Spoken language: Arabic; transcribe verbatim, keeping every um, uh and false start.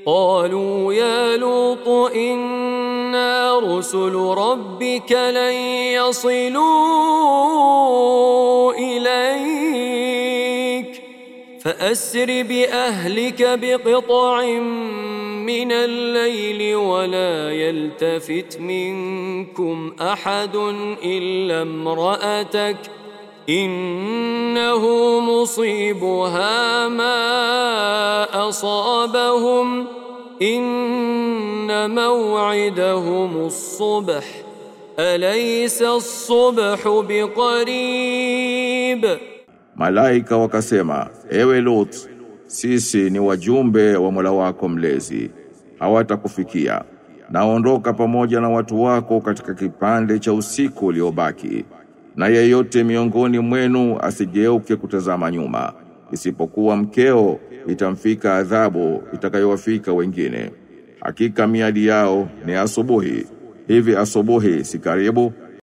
قالوا يا لوط إنا رسل ربك لن يصلوا إليك فأسر بأهلك بقطع من الليل ولا يلتفت منكم أحد إلا امرأتك إنه مصيبها ما أصابهم إن موعدهم الصبح أليس الصبح بقريب. Malaika wakasema, ewe Lut, sisi ni wajumbe wa Mola wako mlezi, hawatakufikia. Naondoka pamoja na watu wako katika kipande cha usiku uliobaki, na yeyote miongoni mwenu asigeuke kutazama nyuma, isipokuwa mkeo itamfika adhabu itakayowafika wengine. Hakika miadi yao ni asubuhi, hivi asubuhi si karibu?